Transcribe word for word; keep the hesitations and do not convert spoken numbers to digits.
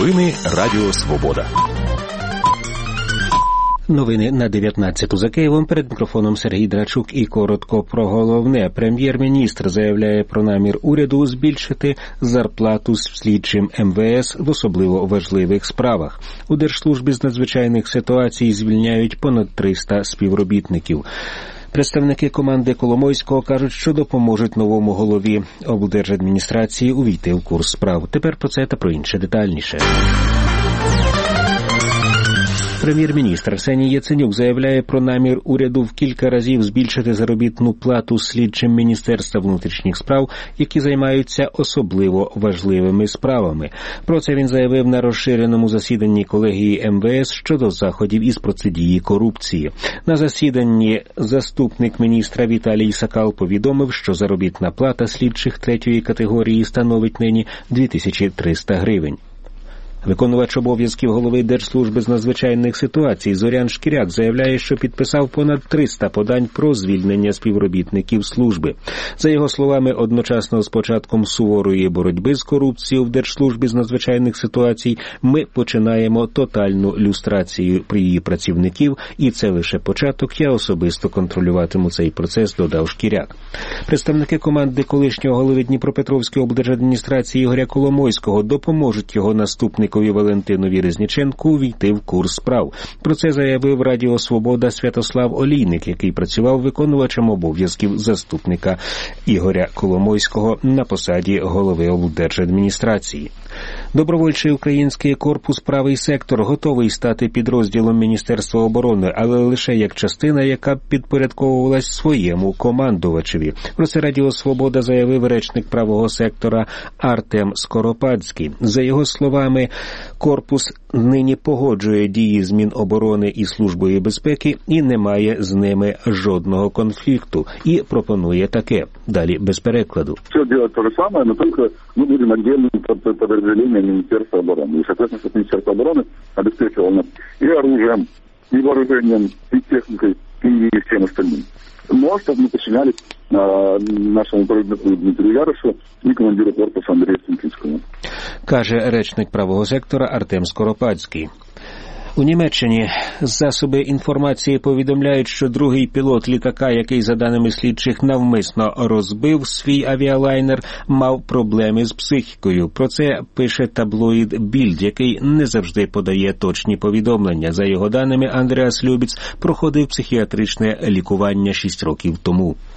Новини Радіо Свобода. Новини на дев'ятнадцяту за Києвом. Перед мікрофоном Сергій Драчук і коротко про головне. Прем'єр-міністр заявляє про намір уряду збільшити зарплату слідчим ем ве ес в особливо важливих справах. У Держслужбі з надзвичайних ситуацій звільняють понад триста співробітників. Представники команди Коломойського кажуть, що допоможуть новому голові облдержадміністрації увійти в курс справ. Тепер про це та про інше детальніше. Прем'єр-міністр Арсеній Яценюк заявляє про намір уряду в кілька разів збільшити заробітну плату слідчим Міністерства внутрішніх справ, які займаються особливо важливими справами. Про це він заявив на розширеному засіданні колегії ем ве ес щодо заходів із протидії корупції. На засіданні заступник міністра Віталій Сакал повідомив, що заробітна плата слідчих третьої категорії становить нині дві тисячі триста гривень. Виконувач обов'язків голови Держслужби з надзвичайних ситуацій Зорян Шкіряк заявляє, що підписав понад триста подань про звільнення співробітників служби. За його словами, одночасно з початком суворої боротьби з корупцією в Держслужбі з надзвичайних ситуацій ми починаємо тотальну люстрацію при її працівників, і це лише початок. Я особисто контролюватиму цей процес, додав Шкіряк. Представники команди колишнього голови Дніпропетровської облдержадміністрації Ігоря Коломойського допоможуть його наступнику Валентинові Резніченку увійти в курс справ. Про це заявив Радіо Свобода Святослав Олійник, який працював виконувачем обов'язків заступника Ігоря Коломойського на посаді голови облдержадміністрації. Добровольчий український корпус «Правий сектор» готовий стати підрозділом Міністерства оборони, але лише як частина, яка підпорядковувалась своєму командувачеві. Про це Радіо Свобода заявив речник правого сектора Артем Скоропадський. За його словами, корпус нині погоджує дії з Міноборони і Службою безпеки і не має з ними жодного конфлікту. І пропонує таке. Далі без перекладу. Все делать то же самое, но только мы будем отдельным подразделением Министерства обороны. И, соответственно, чтобы Министерство обороны обеспечивало нас и оружием, и вооружением, и техникой, и всем остальным. Но чтобы мы подчинялись а, нашему проводнику Дмитрию Ярошу и командиру корпуса Андрею Стенківському. Каже речник правого сектора Артем Скоропадський. У Німеччині засоби інформації повідомляють, що другий пілот літака, який, за даними слідчих, навмисно розбив свій авіалайнер, мав проблеми з психікою. Про це пише таблоїд «Більд», який не завжди подає точні повідомлення. За його даними, Андреас Любіц проходив психіатричне лікування шість років тому.